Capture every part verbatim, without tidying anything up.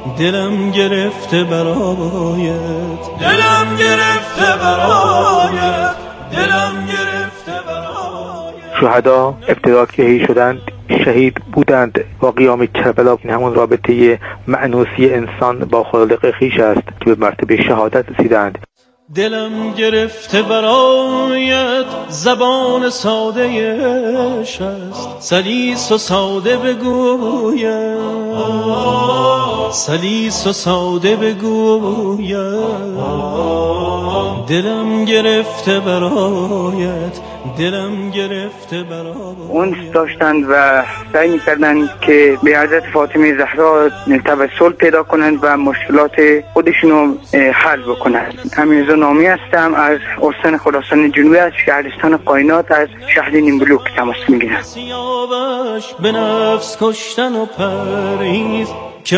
دلم گرفته برایت، دلم گرفته برایت، دلم گرفته برایت. شهدا ابتدا که شهید شدند شهید بودند با قیام کربلا. این همون رابطه مأنوسی انسان با خالق خویش است که به مرتبه شهادت رسیدند. دلم گرفته برایت، زبان ساده اش است، سلیس و ساده بگوید، سلیس و ساده بگوید. دلم گرفته برایت، دلم گرفته برایت. اون داشتند و سعی می‌کردند که به حضرت فاطمه زهرا توسل پیدا کنند و مشکلات خودشونو حل بکنند. امیررضا نامی هستم از استان خراسان جنوبی از شهرستان قاینات از شهر نیمبلوک تماس میگیرم. سیاوش به نفس کشتن و پرهیز که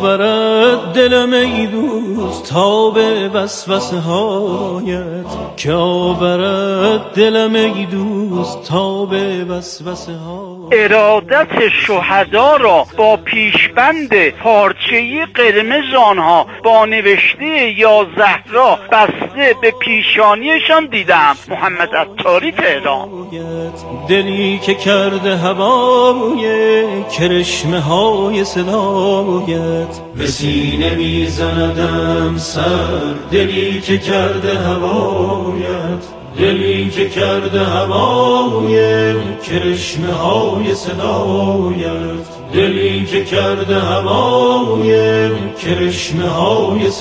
آورد دلم ای دوست تا به وسوسه هایت، که آورد دلم ای دوست تا به وسوسه هایت. ارادت شهدا را با پیشبند پارچه‌ای قرمز آنها با نوشته یا زهرا بسته به پیشانیشان دیدم. محمد عطاری، تهران. دلی که کرده هوای کرشمه های صدایت، به سینه میزندم سر. دلی که کرده هوایت، دلی که کرده هوای کرشمه های صدایت، دلی که کرده هوای کرشمه های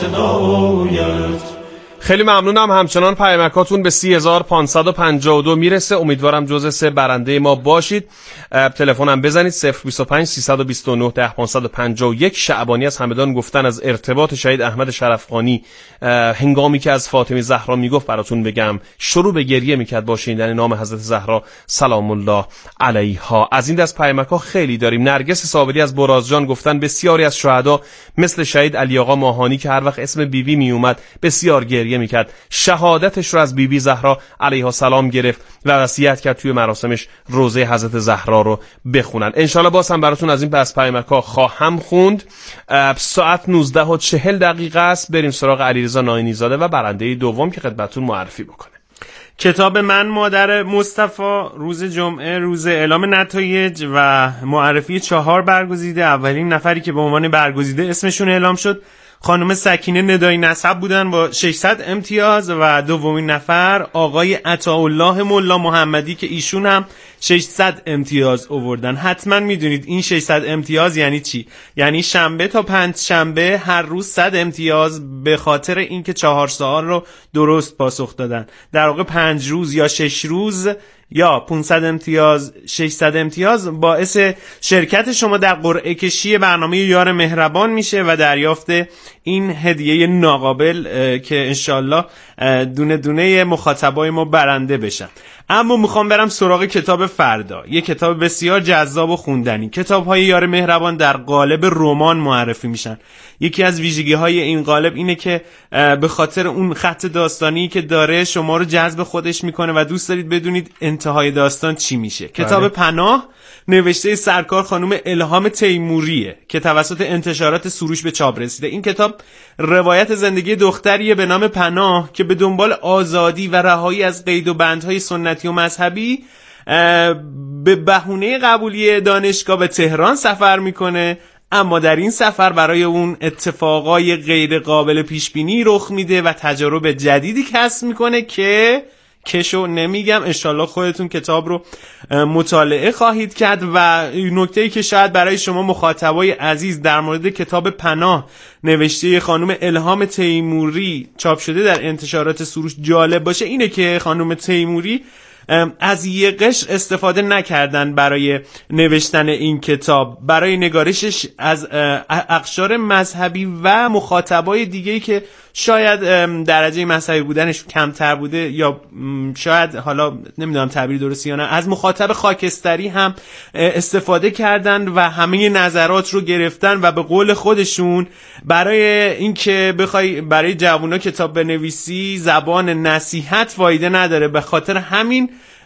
صدایت. خیلی ممنونم. همچنان پیامکاتون به سی هزار و پانصد و پنجاه و دو میرسه. امیدوارم جزء سه برنده ما باشید. تلفنم بزنید صفر بیست و پنج سیصد و بیست و نه ده پانصد و پنجاه و یک. شعبانی از همدان گفتن از ارتباط شهید احمد شرفخانی هنگامی که از فاطمه زهرا میگفت براتون بگم شروع به گریه میکرد با شنیدن نام حضرت زهرا سلام الله علیها. از این دست پیامک‌ها خیلی داریم. نرگس صابری از برازجان گفتن بسیاری از شهدا مثل شهید علی آقا ماهانی که هر وقت اسم بیبی می اومد بسیار گریه میکرد، شهادتش رو از بیبی بی زهرا علیها سلام گرفت و وصیت کرد توی مراسمش روزه حضرت زهرا رو بخونن. انشالله باز هم براتون از این پس پیامک‌ها خواهم خوند. ساعت نوزده و چهل دقیقه است. بریم سراغ علیرضا ناینی زاده و برنده دوم که خدمتتون معرفی بکنه. کتاب من مادر مصطفی روز جمعه روز اعلام نتایج و معرفی چهار برگزیده. اولین نفری که به عنوان برگزیده اسمشون اعلام شد خانم سکینه ندایی نسب بودن با ششصد امتیاز و دومین نفر آقای عطاالله ملا محمدی که ایشون هم ششصد امتیاز آوردن. حتما میدونید این ششصد امتیاز یعنی چی؟ یعنی شنبه تا پنج شنبه هر روز صد امتیاز به خاطر اینکه چهار سوال رو درست پاسخ دادن. در واقع پنج روز یا شش روز یا پانصد امتیاز ششصد امتیاز باعث شرکت شما در قرعه کشی برنامه یار مهربان میشه و دریافت این هدیه ناقابل که انشالله دونه دونه مخاطبای ما برنده بشن. اما میخوام برم سراغ کتاب فردا، یک کتاب بسیار جذاب و خوندنی. کتاب‌های یار مهربان در قالب رمان معرفی میشن. یکی از ویژگی‌های این قالب اینه که به خاطر اون خط داستانی که داره شما رو جذب خودش میکنه و دوست دارید بدونید انتهای داستان چی میشه. کتاب پناه نوشته سرکار خانم الهام تیموریه که توسط انتشارات سروش به چاپ رسیده. این کتاب روایت زندگی دختریه به نام پناه که به دنبال آزادی و رهایی از قید و بندهای سنتی و مذهبی به بهونه قبولی دانشگاه به تهران سفر میکنه، اما در این سفر برای اون اتفاقای غیر قابل پیش بینی رخ میده و تجارب جدیدی کسب میکنه که کشو نمیگم، انشالله خودتون کتاب رو مطالعه خواهید کرد. و نکته‌ای که شاید برای شما مخاطبای عزیز در مورد کتاب پناه نوشته خانم الهام تیموری چاپ شده در انتشارات سروش جالب باشه اینه که خانم تیموری از یه قشر استفاده نکردن برای نوشتن این کتاب، برای نگارشش از اقشار مذهبی و مخاطبای دیگه‌ای که شاید درجه مذهبی بودنش کمتر بوده یا شاید حالا نمیدونم تعبیر درستی یا نه، از مخاطب خاکستری هم استفاده کردن و همه نظرات رو گرفتن و به قول خودشون برای اینکه بخوای برای جوونا کتاب بنویسی زبان نصیحت فایده نداره، به خاطر همین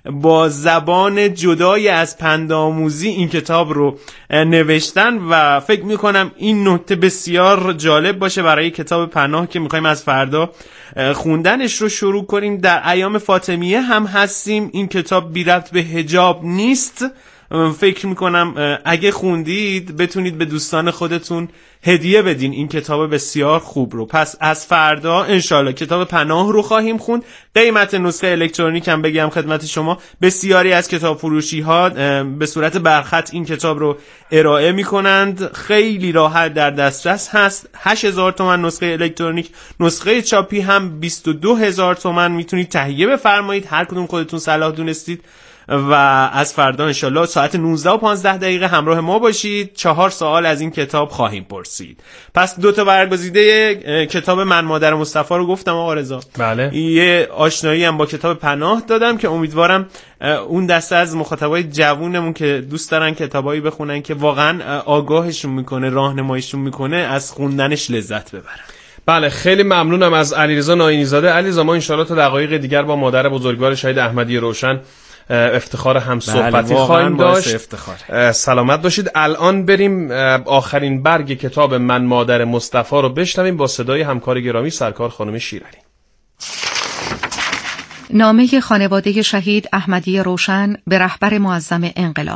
با زبان جدای از پندآموزی این کتاب رو نوشتن و فکر میکنم این نکته بسیار جالب باشه برای کتاب پناه که میخوایم از فردا خوندنش رو شروع کنیم. در ایام فاطمیه هم هستیم، این کتاب بی ربط به حجاب نیست. فکر میکنم اگه خوندید بتونید به دوستان خودتون هدیه بدین این کتاب بسیار خوب رو. پس از فردا انشالله کتاب پناه رو خواهیم خوند. قیمت نسخه الکترونیک هم بگم خدمت شما، بسیاری از کتاب فروشی ها به صورت برخط این کتاب رو ارائه میکنند، خیلی راحت در دسترس هست. هشت هزار تومان نسخه الکترونیک، نسخه چاپی هم بیست و دو هزار تومان. میتونید تهیه بفرمایید، هر کدوم خودتون صلاح دونستید. و از فردا انشالله ساعت نوزده و پانزده دقیقه همراه ما باشید. چهار سوال از این کتاب خواهیم پرسید. پس دو تا برگزیده کتاب من مادر مصطفی رو گفتم آقا رضا. بله. یه آشنایی هم با کتاب پناه دادم که امیدوارم اون دسته از مخاطبای جوونمون که دوست دارن کتابایی بخونن که واقعا آگاهشون میکنه، راهنماییشون میکنه، از خوندنش لذت ببرن. بله، خیلی ممنونم از علیرضا ناینی زاده. علیرضا ما ان شاءالله تا دقایق دیگر با مادر بزرگوار شهید احمدی روشن افتخار هم صحبتی خواهیم داشت. افتخار. سلامت باشید. الان بریم آخرین برگ کتاب من مادر مصطفی رو بشنویم با صدای همکار گرامی سرکار خانم شیرعلی. نامه خانواده شهید احمدی روشن به رهبر معظم انقلاب.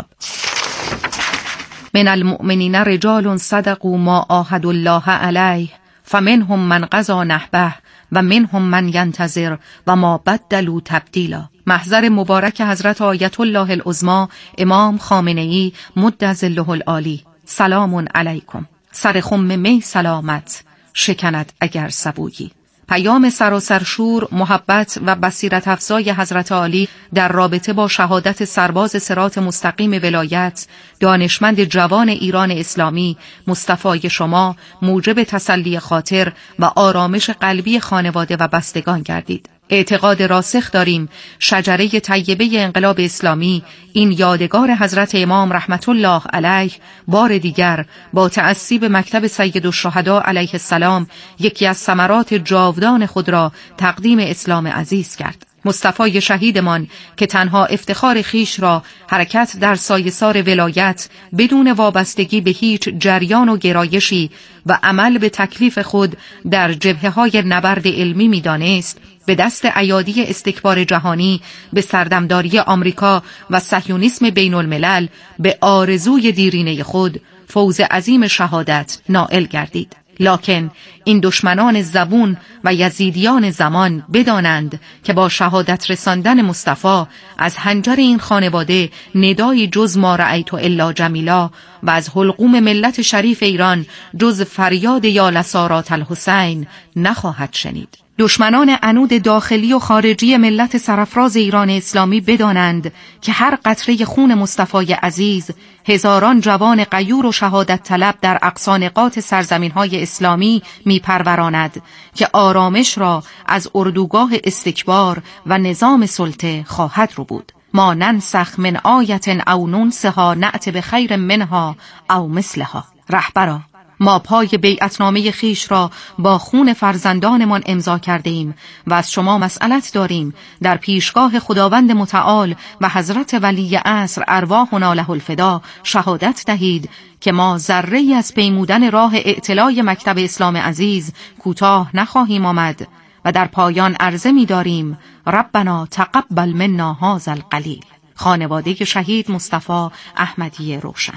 من المؤمنین رجال صدقوا ما عاهدوا الله علیه فمنهم من قضی نحبه و منهم من ینتظر و ما بدلوا تبدیلا. محضر مبارک حضرت آیت الله العظمی امام خامنه‌ای مد ظله العالی. سلام علیکم. سر خم می سلامت شکند اگر سبویی. پیام سراسر شور، محبت و بصیرت افزای حضرت عالی در رابطه با شهادت سرباز صراط مستقیم ولایت، دانشمند جوان ایران اسلامی مصطفی شما موجب تسلی خاطر و آرامش قلبی خانواده و بستگان گردید. اعتقاد راسخ داریم شجره طیبه انقلاب اسلامی، این یادگار حضرت امام رحمت الله علیه، بار دیگر با تأسیب مکتب سید الشهدا علیه السلام یکی از ثمرات جاودان خود را تقدیم اسلام عزیز کرد. مصطفی شهیدمان که تنها افتخار خیش را حرکت در سایه‌سار ولایت بدون وابستگی به هیچ جریان و گرایشی و عمل به تکلیف خود در جبهه‌های نبرد علمی می‌دانست، به دست ایادی استکبار جهانی، به سردمداری آمریکا و صهیونیسم بین الملل، به آرزوی دیرینه خود فوز عظیم شهادت نائل گردید. لکن این دشمنان زبون و یزیدیان زمان بدانند که با شهادت رساندن مصطفی از حنجر این خانواده ندای جز ما رأیت الا جمیلا و از حلقوم ملت شریف ایران جز فریاد یا لسارات الحسین نخواهد شنید. دشمنان عنود داخلی و خارجی ملت سرفراز ایران اسلامی بدانند که هر قطره خون مصطفی عزیز هزاران جوان غیور و شهادت طلب در اقصانقاط سرزمین‌های اسلامی می‌پروراند که آرامش را از اردوگاه استکبار و نظام سلطه خواهد رو بود. ما ننسخ من آیت او ننسها نأت بخیر منها او مثلها. رهبرا، ما پای بیعتنامه خیش را با خون فرزندانمان امضا کرده ایم و از شما مسئلت داریم در پیشگاه خداوند متعال و حضرت ولی عصر ارواحنا له الفدا شهادت دهید که ما ذره‌ای از پیمودن راه اعتلای مکتب اسلام عزیز کوتاه نخواهیم آمد و در پایان عرضه می داریم ربنا تقبل منا هذا القلیل. خانواده شهید مصطفی احمدی روشن.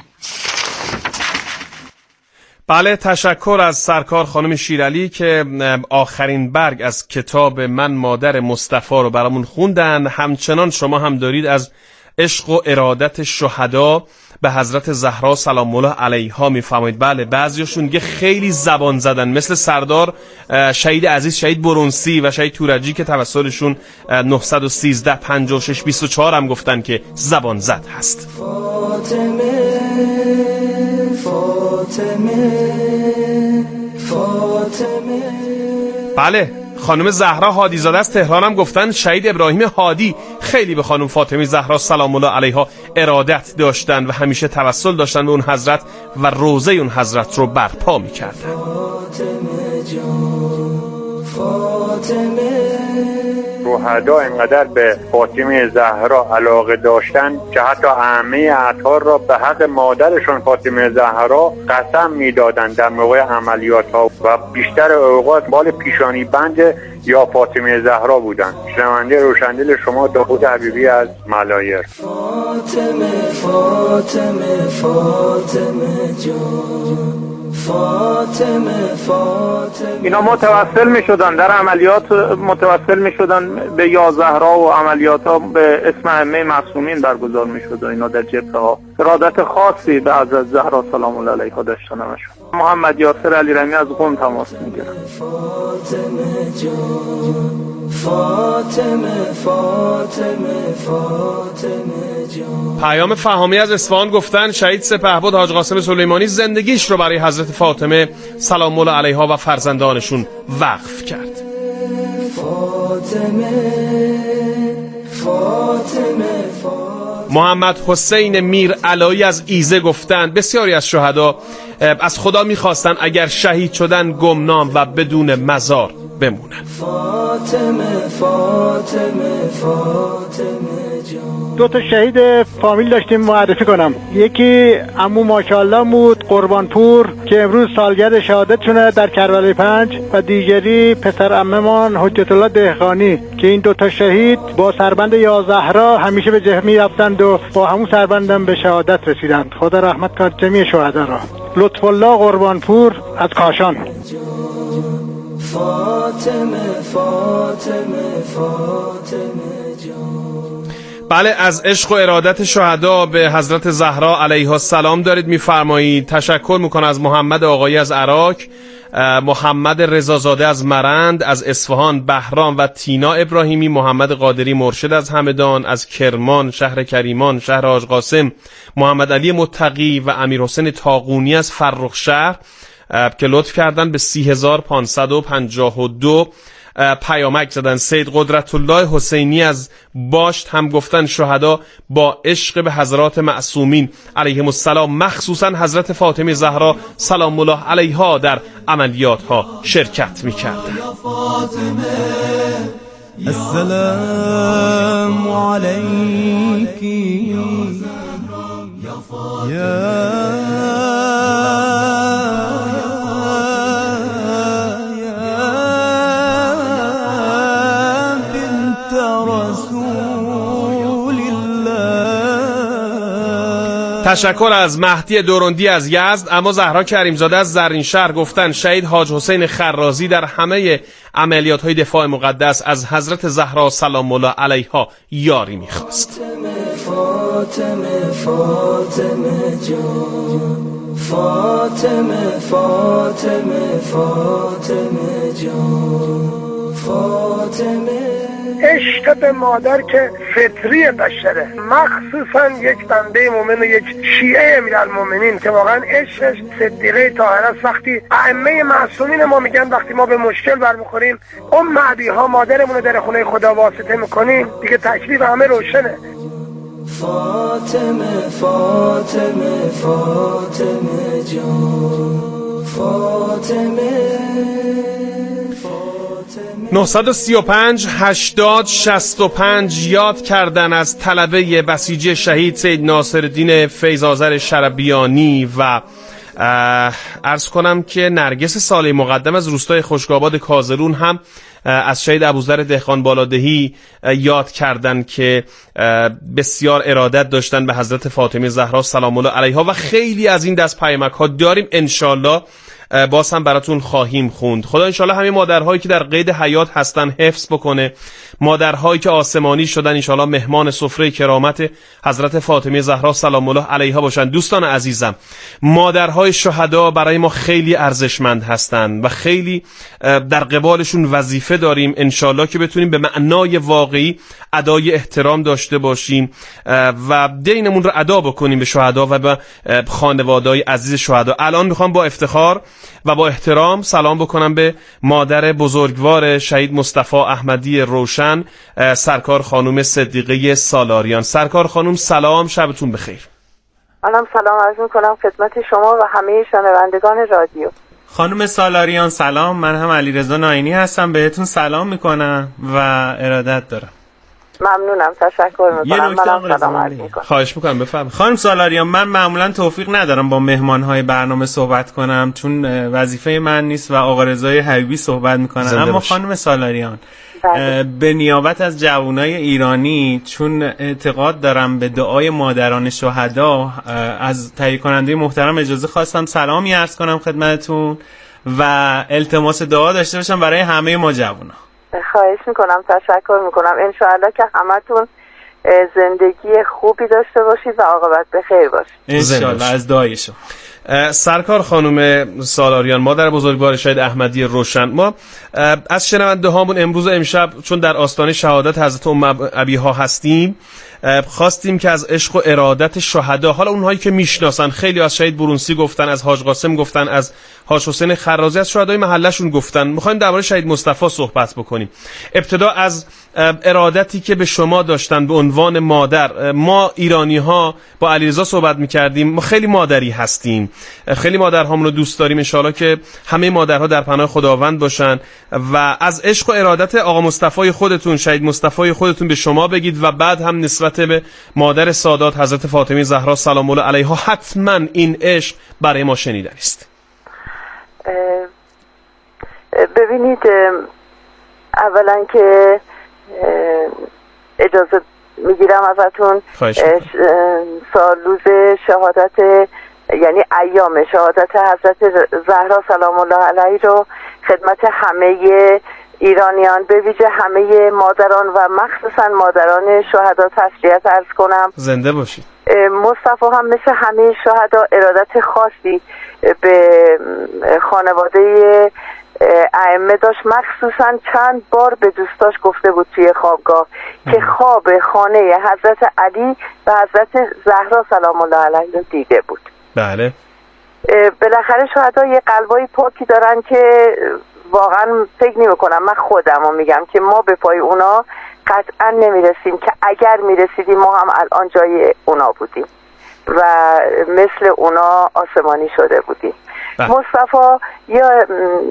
بله، تشکر از سرکار خانم شیرعلی که آخرین برگ از کتاب من مادر مصطفی رو برامون خوندن. همچنان شما هم دارید از عشق و ارادت شهدا به حضرت زهرا سلام الله علیها میفرمایید. بله، بعضیاشون که خیلی زبان زدن، مثل سردار شهید عزیز، شهید برونسی و شهید تورجی که توسلشون نهصد و سیزده پنجاه و شش بیست و چهار هم گفتن که زبان زد هست. فاطمه فاطمه فاطمه. بله، خانم زهرا هادی زاده از تهران هم گفتن شهید ابراهیم هادی خیلی به خانم فاطمه زهرا سلام الله علیها ارادت داشتن و همیشه توسل داشتن به اون حضرت و روضه اون حضرت رو برپا می‌کردن. فاطمه جان فاطمه. شهدا اینقدر به فاطمه زهرا علاقه داشتن که حتی اهمیه اطهار را به حق مادرشون فاطمه زهرا قسم میدادند در موقع عملیات ها و بیشتر اوقات بال پیشانی بند یا فاطمه زهرا بودند. شنونده روشندل شما داوود حبیبی از ملایر. فاطمه فاطمه فاطمه جان، فاطمه فاطمه. اینا متوسل می شدن در عملیات، متوسل می شدن به یا زهرا و عملیات ها به اسم ائمه معصومین برگزار می شد و اینا در جبهه ها ارادت خاصی به حضرت زهرا سلام الله علیها داشتن. همشون محمد یاسر علیرضایی از قم تماس می گرفت. فاطمه جان، فاطمه فاطمه فاطمه جان. پیام فهامی از اصفهان گفتن شهید سپهبد حاج قاسم سلیمانی زندگیش رو برای حضرت فاطمه سلام الله علیها و فرزندانشون وقف کرد. فاطمه فاطمه فاطمه. محمد حسین میر علایی از ایزه گفتن بسیاری از شهدا از خدا میخواستن اگر شهید شدن گمنام و بدون مزار بمونن. فاطمه فاطمه فاطمه جان. دو تا شهید فامیل داشتیم معرفی کنم. یکی عمو ماشاءالله بود قربانپور که امروز سالگرد شهادتشونه در کربلای پنج، و دیگری پسر عممان حجت الله دهقانی که این دو تا شهید با سربند یا زهرا همیشه به جبهه میرفتند و با همون سربندم به شهادت رسیدند. خدا رحمت کنه جمیع شهدا را. لطف الله قربانپور از کاشان. فاطمه فاطمه فاطمه جان. بله، از عشق و ارادت شهدا به حضرت زهرا علیها السلام دارید میفرمایید. تشکر میکنه از محمد آقایی از عراق، محمد رضازاده از مرند، از اصفهان بهرام و تینا ابراهیمی، محمد قادری مرشد از همدان، از کرمان شهر کریمان شهر حاج قاسم، محمد علی متقی و امیر حسین تاقونی از فرخ شهر که لطف کردن به سی هزار پانصد و پنجاه و دو پیامک زدن. سید قدرت الله حسینی از باشت هم گفتن شهدا با عشق به حضرات معصومین علیهم السلام مخصوصا حضرت فاطمه زهرا سلام الله علیها در عملیات ها شرکت می‌کردند. السلام علیکی یا تشکر از مهدی دورندی از یزد. اما زهرا کریمزاده از زرین شهر گفتن شهید حاج حسین خرازی در همه عملیات های دفاع مقدس از حضرت زهرا سلام الله علیها یاری میخواست. فاطمه فاطمه جان، فاطمه فاطمه فاطمه جان، فاطمه. عشق به مادر که فطری بشره، مخصوصا یک بنده مومن و یک شیعه امیرالمومنین که واقعا عشقش صدیقه طاهره است. وقتی ائمه معصومین ما میگن وقتی ما به مشکل برمیخوریم ام ابیها مادرمون رو در خونه خدا واسطه میکنیم، دیگه تکلیف همه روشنه. فاطمه فاطمه فاطمه جان، فاطمه. نه سه پنج هشتاد شصت و پنج یاد کردن از طلبه بسیجی شهید سید ناصرالدین فیض‌آذر شربیانی و عرض کنم که نرگس صالح مقدم از روستای خشک‌آباد کازرون هم از شهید ابوذر دهقان بالادهی یاد کردن که بسیار ارادت داشتن به حضرت فاطمه زهرا سلام الله علیها و خیلی از این دست پیامک ها داریم. انشالله باز هم براتون خواهیم خوند. خدا انشالله همه مادرهایی که در قید حیات هستن حفظ بکنه، مادرهایی که آسمانی شدن انشالله مهمان سفره کرامت حضرت فاطمه زهرا سلام الله علیها باشن. دوستان عزیزم، مادرهای شهدا برای ما خیلی ارزشمند هستن و خیلی در قبالشون وظیفه داریم انشالله که بتونیم به معنای واقعی ادای احترام داشته باشیم و دینمون رو ادا بکنیم به شهدا و به خانواده‌های عزیز شهدا. الان میخوام با افتخار و با احترام سلام بکنم به مادر بزرگوار شهید مصطفی احمدی روشن، سرکار خانم صدیقه سالاریان. سرکار خانم سلام، شبتون بخیر. منم سلام عرض میکنم خدمت شما و همه شنوندگان رادیو. خانم سالاریان سلام، من هم علیرضا ناینی هستم، بهتون سلام میکنم و ارادت دارم. ممنونم، تشکر میکنم. منم سلام علیکم. خواهش میکنم، بفرمایید. خانم سالاریان، من معمولا توفیق ندارم با مهمانهای برنامه صحبت کنم چون وظیفه من نیست و آقا رضای حبیبی صحبت میکنن، اما باش. خانم سالاریان به نیابت از جوانای ایرانی، چون اعتقاد دارم به دعای مادران شهدا، از تهیه کننده محترم اجازه خواستم سلامی عرض کنم خدمتتون و التماس دعا داشته باشم برای همه ما جوانا. خواهش میکنم، تشکر میکنم. انشاءالله که همتون زندگی خوبی داشته باشید و عاقبت به خیر باشید. انشاءالله از دعای شما. سرکار خانم سالاریان، مادر بزرگوار شهید احمدی روشن، ما از شنونده هامون امروز و امشب چون در آستانه شهادت حضرت ام ابیها هستیم، خواستیم که از عشق و ارادت شهدا، حالا اونهایی که میشناسن، خیلی از شهید برونسی گفتن، از حاج قاسم گفتن، از حاج حسین خرازی، از شهدای محلشون گفتن، میخوایم درباره شهید مصطفی صحبت بکنیم. ابتدا از ارادتی که به شما داشتن به عنوان مادر. ما ایرانی ها با علیرضا صحبت میکردیم، ما خیلی مادری هستیم، خیلی مادرهامون رو دوست داریم، انشالله که همه مادرها در پناه خداوند باشن. و از عشق و ارادت آقا مصطفی خودتون، شهید مصطفی خودتون به شما بگید و بعد هم نسبت به مادر سادات حضرت فاطمه زهرا سلام الله علیها حتما این عشق برای ما شنیدنی است. ببینید، اولا که اجازه میگیرم ازتون، سال روز شهادت، یعنی ایام شهادت حضرت زهرا سلام الله علیها رو خدمت همه ایرانیان، به ویژه همه مادران و مخصوصا مادران شهدا تسلیت عرض کنم. زنده باشید. مصطفی هم مثل همه شهدا ارادت خاصی به خانواده ائمه داشت، مخصوصا چند بار به دوستاش گفته بود توی خوابگاه که خواب خانه حضرت علی و حضرت زهرا سلام الله علیها دیده بود. بله. بالاخره شهدا یه قلبای پاکی دارن که واقعا فکر نمی کنم، من خودم رو میگم که ما به پای اونا قطعا نمیرسیم، که اگر میرسیدیم ما هم الان جای اونا بودیم و مثل اونا آسمانی شده بودیم. مصطفی یا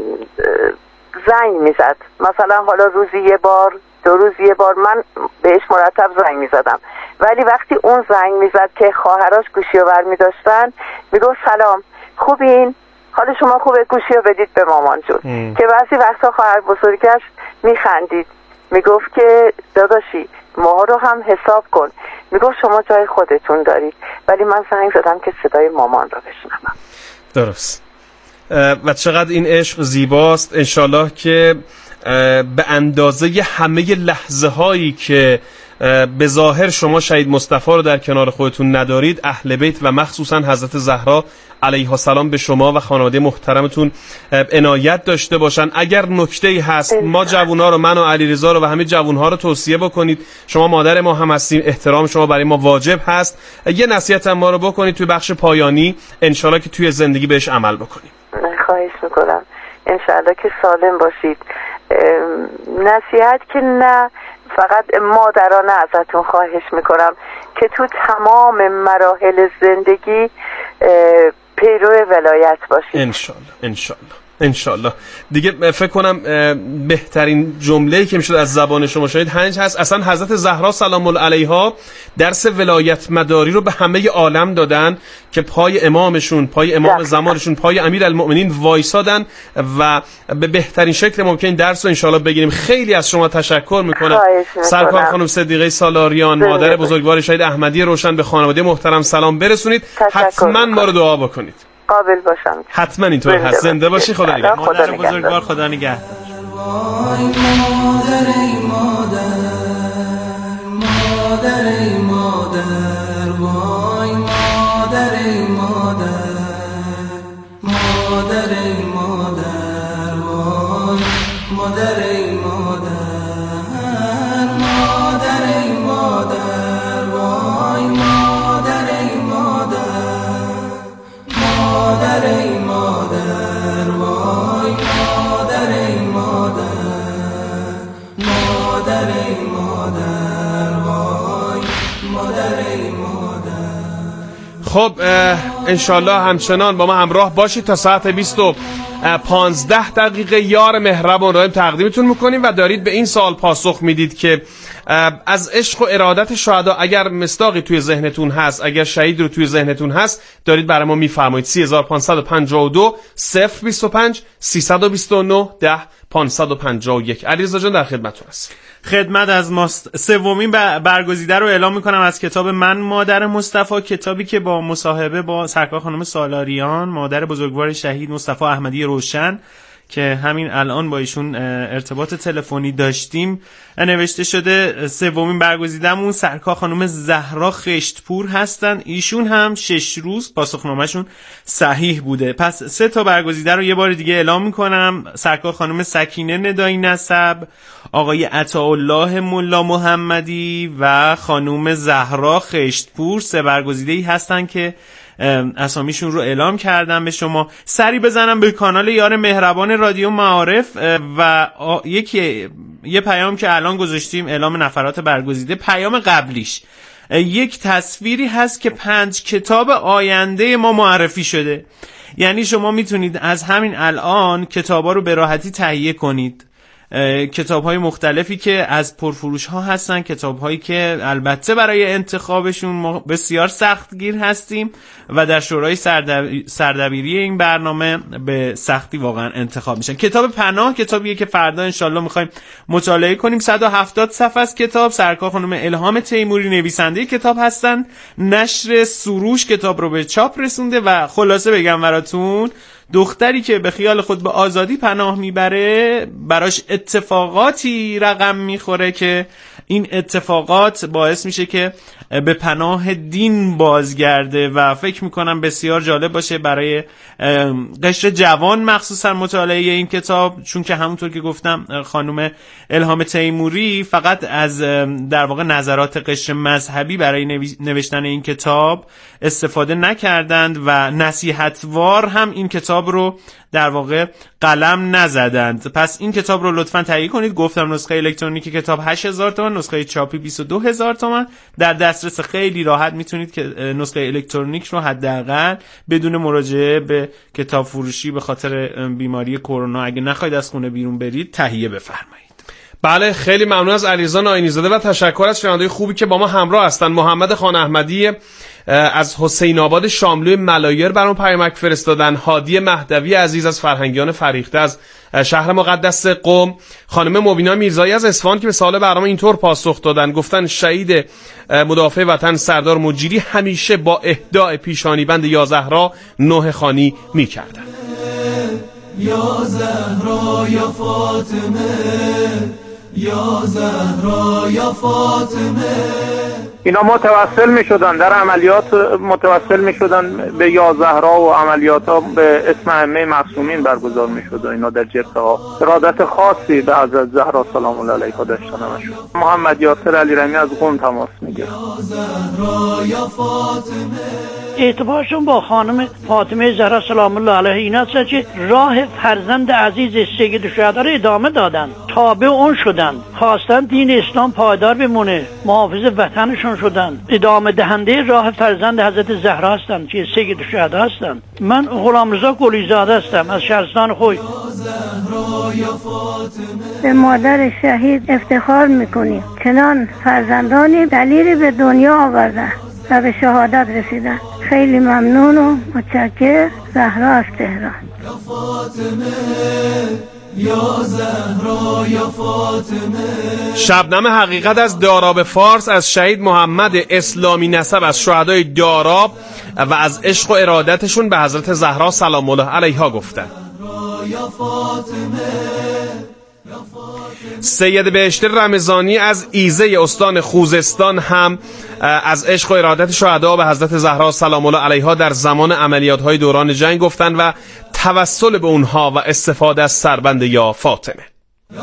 زنگ میزد، مثلا حالا روزی یه بار، دو روز یه بار، من بهش مرتب زنگ میزدم، ولی وقتی اون زنگ میزد که خواهراش گوشی رو برمی داشتن، میگفت سلام، خوبین؟ حالا شما خوبه؟ گوشی رو بدید به مامان جون. که بعضی وقتا خواهر بزرگش میخندید، میگفت که داداشی ماها رو هم حساب کن. میگفت شما جای خودتون دارید، ولی من زنگ زدم که صدای مامان رو بشنوم. درست. و چقدر این عشق زیباست. انشالله که به اندازه همه لحظه هایی که به ظاهر شما شهید مصطفی رو در کنار خودتون ندارید، اهل بیت و مخصوصا حضرت زهرا علیها السلام به شما و خانواده محترمتون عنایت داشته باشن. اگر نکته‌ای هست، ما جوونا رو، من و علیرضا رو و همه جوونها رو توصیه بکنید. شما مادر ما هم هستیم، احترام شما برای ما واجب هست. یه نصیحت هم ما رو بکنید توی بخش پایانی، انشالله که توی زندگی بهش عمل بکنیم. خواهش میکنم، انشالله که سالم باشید. نصیحت که نه، فقط مادرانه ازتون خواهش میکنم که تو تمام مراحل زندگی پیرو ولایت باشید. انشالله انشالله انشالله. دیگه فکر کنم بهترین جمله‌ای که میشد از زبان شما شاید هنج هست. اصلا حضرت زهرا سلام الله علیها درس ولایت مداری رو به همه عالم دادن که پای امامشون، پای امام زمانشون، پای امیرالمؤمنین وایسادن و به بهترین شکل ممکن درس رو انشالله بگیریم. خیلی از شما تشکر میکنم. سرکار خانم صدیقه سالاریان، مادر بزرگوار شهید احمدی روشن، به خانواده محترم سلام برسونید. حتما ما رو دعا بکنید. قابل باشم. حتما اینطور هست. زنده باشی. خدا نگهدار. مادر بزرگوار خدا نگهدار. وای مادر ای مادر، مادر ای مادر، وای مادر ای مادر، مادر ای مادر، وای مادر ای مادر، مادر ای مادر، وای مادر ای مادر، مادر ای مادر، وای مادر ای مادر، مادر ای مادر، وای مادر ای مادر. خب انشالله همچنان با ما همراه باشید تا ساعت بیست و پانزده دقیقه یار مهربان رو تقدیمتون میکنیم و دارید به این سوال پاسخ میدید که از عشق و ارادت شهدا اگر مصداقی توی ذهنتون هست، اگر شهید رو توی ذهنتون هست، دارید برای ما میفرمایید. سه هزار و پانصد و پنجاه و دو صفر بیست و پنج سیصد و بیست و نه ده پانصد و پنجاه و یک. علیرضا جان در خدمتتون هست. خدمت از ماست. سومین برگزیده رو اعلام میکنم از کتاب من مادر مصطفی، کتابی که با مصاحبه با سرکار خانم سالاریان مادر بزرگوار شهید مصطفی احمدی روشن که همین الان با ایشون ارتباط تلفنی داشتیم نوشته شده. سومین برگزیدمون سرکار خانم زهرا خشتپور هستن. ایشون هم شش روز پاسخنامه‌شون صحیح بوده. پس سه تا برگزیده رو یه بار دیگه اعلام میکنم. سرکار خانم سکینه ندایی نسب، آقای عطاالله ملا محمدی و خانم زهرا خشتپور سه برگزیده‌ای هستن که اسامیشون رو اعلام کردم به شما. سری بزنم به کانال یار مهربان رادیو معارف و یکی یه پیام که الان گذاشتیم اعلام نفرات برگزیده، پیام قبلیش یک تصویری هست که پنج کتاب آینده ما معرفی شده. یعنی شما میتونید از همین الان کتابا رو به راحتی تهیه کنید. کتاب های مختلفی که از پرفروش ها هستن، کتاب هایی که البته برای انتخابشون ما بسیار سختگیر هستیم و در شورای سردبیری این برنامه به سختی واقعا انتخاب میشن. کتاب پناه کتابیه که فردا انشالله میخوایم مطالعه کنیم. صد و هفتاد صفحه از کتاب. سرکار خانم الهام تیموری نویسنده کتاب هستن. نشر سروش کتاب رو به چاپ رسونده و خلاصه بگم براتون، دختری که به خیال خود به آزادی پناه میبره براش اتفاقاتی رقم میخوره که این اتفاقات باعث میشه که به پناه دین بازگرده و فکر میکنم بسیار جالب باشه برای قشر جوان مخصوصا مطالعه این کتاب، چون که همونطور که گفتم خانم الهام تیموری فقط از در واقع نظرات قشر مذهبی برای نوشتن این کتاب استفاده نکردند و نصیحتوار هم این کتاب رو در واقع قلم نزدند. پس این کتاب رو لطفاً تهیه کنید. گفتم نسخه الکترونیکی کتاب هشت هزار تومان، نسخه چاپی بیست و دو هزار تومان. در دسترس خیلی راحت میتونید که نسخه الکترونیک رو حداقل بدون مراجعه به کتاب فروشی به خاطر بیماری کرونا اگه نخواید از خونه بیرون برید تهیه بفرمایید. بله، خیلی ممنون از علیرضا ناینی‌زاده و تشکر از شنونده‌های خوبی که با ما همراه هستن. محمد خان احمدی از حسین آباد شاملو ملایر برام پیامک فرستادن. هادی مهدوی عزیز از فرهنگیان فریخته از شهر مقدس قم. خانم مبینا میرزایی از اصفهان که به سوال برنامه اینطور پاسخ دادن، گفتن شهید مدافع وطن سردار مجیری همیشه با اهداء پیشانی بند یا زهرا نوح خانی می‌کردن. یا زهرا یا فاطمه، یا زهرا یا فاطمه. اینا متوسل می شدن در عملیات، متوسل می شدن به یا زهرا و عملیات ها به اسم ائمه معصومین برگزار می شد و اینا در جبهه ها ارادت خاصی به حضرت زهرا سلام الله علیها داشتن همشون. محمد یاسر علیرضایی از قم تماس میگیره. یا زهرا یا فاطمه. ارتباطشون با خانم فاطمه زهرا سلام الله علیها این است که راه فرزند عزیز سید شهدا رو ادامه دادن، تابع اون شدن، خواستن دین اسلام پایدار بمونه، محافظ وطنشون شدن، ادامه دهنده راه فرزند حضرت زهرا هستن که سید شهدا هستن. من غلامرضا گلیزاده هستم از شهرستان خوی. به مادر شهید افتخار میکنیم، چنان فرزندانی دلیری به دنیا آوردن و به شهادت رسیدن. خیلی ممنون و متشکر. زهرا از تهران. یا فاطمه، یا زهرا یا فاطمه. شبنم حقیقت از داراب فارس از شهید محمد اسلامی نسب از شهدای داراب و از عشق و ارادتشون به حضرت زهرا سلام الله علیها گفتن. یا فاطمه. سید بهشتی رمضانی از ایزه استان خوزستان هم از عشق و ارادت شهدا به حضرت زهرا سلام الله علیها در زمان عملیات‌های دوران جنگ گفتن و توسل به اونها و استفاده از سربند یا فاطمه. یا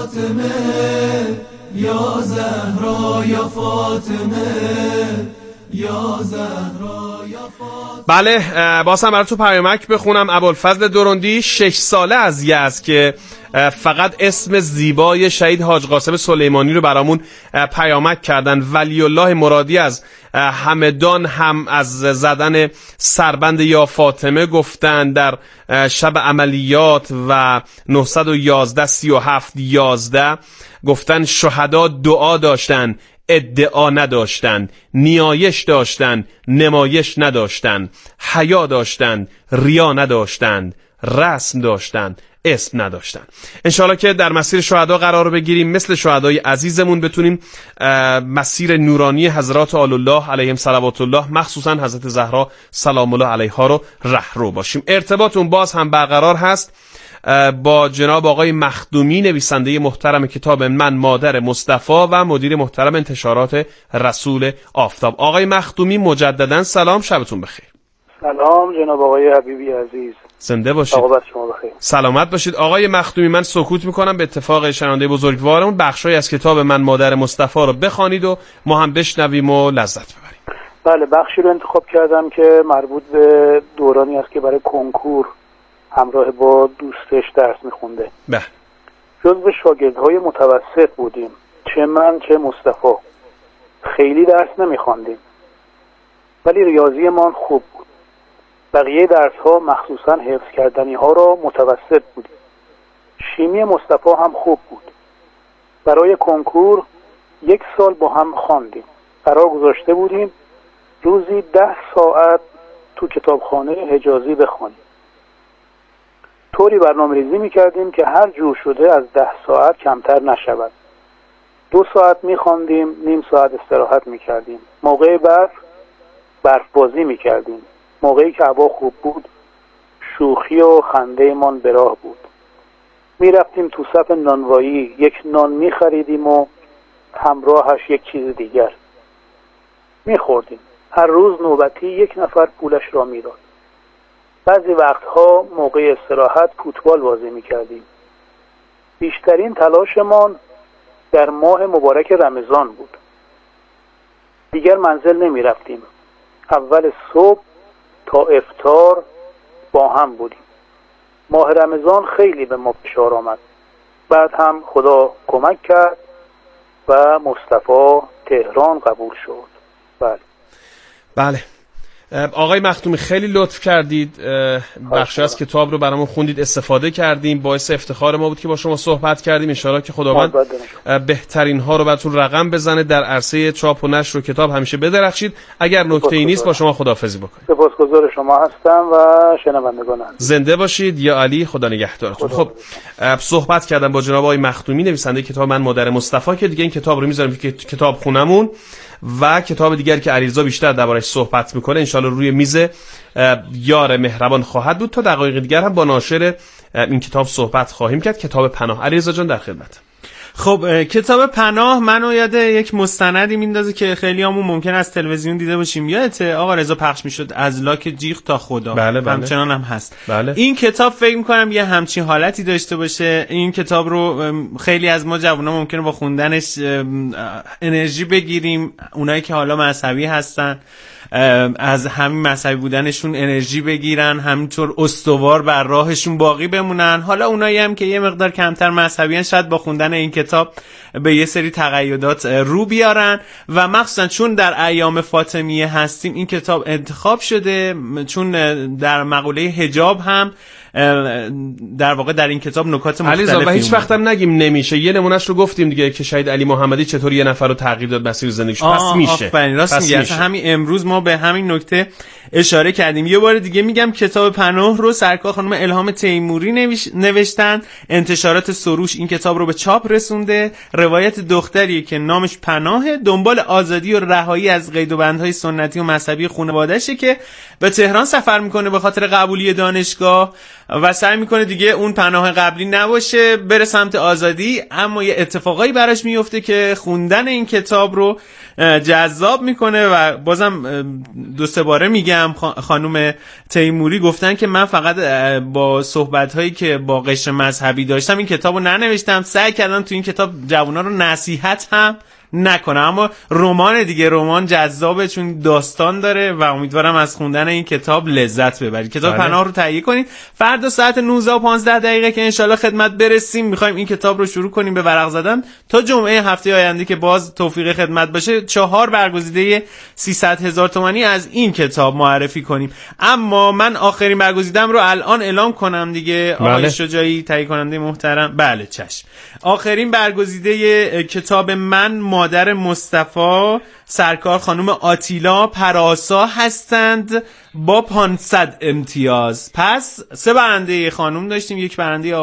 فاطمه، یا زهرا یا فاطمه، یا زهرا یا فاطمه. بله باز هم برای تو پیامک بخونم. ابوالفضل درندی شش ساله از یزد که فقط اسم زیبای شهید حاج قاسم سلیمانی رو برامون پیامک کردن. ولی الله مرادی از همدان هم از زدن سربند یا فاطمه گفتن در شب عملیات و نهصد و یازده سی و هفت یازده گفتن شهدا دعا داشتن، ادعا نداشتن، نیایش داشتن، نمایش نداشتن، حیا داشتن، ریا نداشتن، رسم داشتن، اسم نداشتن. انشالله که در مسیر شهدا قرار بگیریم، مثل شهدای عزیزمون بتونیم مسیر نورانی حضرات آل الله علیهم صلوات الله، مخصوصا حضرت زهرا سلام الله علیها رو رهرو باشیم. ارتباطون باز هم برقرار هست با جناب آقای مخدومی، نویسنده محترم کتاب من مادر مصطفی و مدیر محترم انتشارات رسول آفتاب. آقای مخدومی مجددا سلام، شبتون بخیر. سلام جناب آقای حبیبی عزیز، زنده باشید. عاقبت شما بخیر. سلامت باشید. آقای مخدومی من سکوت میکنم، به اتفاق شنونده بزرگوارمون بخشای از کتاب من مادر مصطفی رو بخوانید و ما هم بشنویم و لذت ببریم. بله، بخشی رو انتخاب کردم که مربوط به دورانی است که برای کنکور همراه با دوستش درس میخونده. بله. جزو شاگردهای متوسط بودیم، چه من چه مصطفی. خیلی درس نمیخواندیم ولی ریاضی من خوب بود. بقیه درس ها مخصوصا حفظ کردنی ها را متوسط بودیم. شیمی مصطفی هم خوب بود. برای کنکور یک سال با هم خواندیم. قرار گذاشته بودیم روزی ده ساعت تو کتابخانه حجازی بخوانیم. طوری برنامه ریزی میکردیم که هر جور شده از ده ساعت کمتر نشود. دو ساعت میخواندیم، نیم ساعت استراحت میکردیم. موقع برف برف بازی میکردیم. موقعی که هوا خوب بود شوخی و خنده من به راه بود. میرفتیم تو صف نانوایی، یک نان میخریدیم و همراهش یک چیز دیگر میخوردیم. هر روز نوبتی یک نفر پولش را میداد. بعضی وقتها موقع استراحت فوتبال بازی میکردیم. بیشترین تلاشمان در ماه مبارک رمضان بود. دیگر منزل نمی رفتیم. اول صبح تا افطار با هم بودیم. ماه رمضان خیلی به ما فشار آمد. بعد هم خدا کمک کرد و مصطفی تهران قبول شد. بله بله آقای مخدومی خیلی لطف کردید، بخشی از کتاب رو برامون خوندید، استفاده کردیم، باعث افتخار ما بود که با شما صحبت کردیم. ان شاءالله که خداوند بهترین ها رو براتون رقم بزنه، در عرصه چاپ و نشر و کتاب همیشه بدرخشید. اگر نکته‌ای نیست با شما خداحافظی بکنید. سپاسگزار شما هستم و شنوندگان عزیز. زنده باشید. یا علی، خدا نگهدارتون. خب صحبت کردم با جناب آقای مخدومی، نویسنده کتاب من مادر مصطفی، که دیگه این کتاب رو میذاریم که کتاب خونمون و کتاب دیگر که علیرضا بیشتر دربارش صحبت میکنه انشالله روی میز یار مهربان خواهد بود. تا دقایق دیگر هم با ناشر این کتاب صحبت خواهیم کرد. کتاب پناه. علیرضا جان در خدمت. خب کتاب پناه منو یاد یک مستندی میندازه که خیلی همون ممکن است تلویزیون دیده باشیم. یادته آقا رضا پخش میشد از لاک جیغ تا خدا. بله بله. همچنان هم هست. بله. این کتاب فکر میکنم یه همچین حالتی داشته باشه. این کتاب رو خیلی از ما جوونا ممکنه با خوندنش انرژی بگیریم. اونایی که حالا مذهبی هستن از همین مذهبی بودنشون انرژی بگیرن، همینطور استوار بر راهشون باقی بمونن. حالا اونایی هم که یه مقدار کمتر مذهبیان شاید با خوندن این کتاب به یه سری تقییدات رو بیارن. و مخصوصا چون در ایام فاطمیه هستیم این کتاب انتخاب شده، چون در مقوله حجاب هم در واقع در این کتاب نکات مختلفی و هیچ وقت هم نگیم نمیشه. یه نمونهش رو گفتیم دیگه که شهید علی محمدی چطور یه نفر رو تغییر داد مسیر زندگیش. پس میشه. راست میگی. اصلا همین امروز ما به همین نکته اشاره کردیم. یه بار دیگه میگم کتاب پناه رو سرکار خانم الهام تیموری نوش... نوشتن. انتشارات سروش این کتاب رو به چاپ رسونده. روایت دختریه که نامش پناهه، دنبال آزادی و رهایی از قید و بندهای سنتی و مذهبی خانواده‌شه که به تهران سفر میکنه به خاطر قبولی دانشگاه و سعی میکنه دیگه اون پناه قبلی نباشه، بره سمت آزادی. اما یه اتفاقایی براش میفته که خوندن این کتاب رو جذاب میکنه. و بازم دو سه باره میگم خانم تیموری گفتن که من فقط با صحبت‌هایی که با قشر مذهبی داشتم این کتابو ننوشتم، سعی کردم تو این کتاب جوونا رو نصیحت هم نکنه. اما رمان دیگه، رمان جذابه چون داستان داره و امیدوارم از خوندن این کتاب لذت ببرید. کتاب بله. پناه رو تهیه کنید. فردا ساعت نوزده و پانزده دقیقه که انشالله خدمت برسیم میخوایم این کتاب رو شروع کنیم به ورق زدن تا جمعه هفته آینده که باز توفیق خدمت باشه چهار برگزیده سیصد هزار تومانی از این کتاب معرفی کنیم. اما من آخرین برگزیدم رو الان اعلام کنم دیگه. بله. آقای شجاعی تهیه کننده محترم. بله چشم. آخرین برگزیده کتاب من مادر مصطفی سرکار خانم آتیلا پراسا هستند با پانصد امتیاز. پس سه برنده خانم داشتیم، یک برنده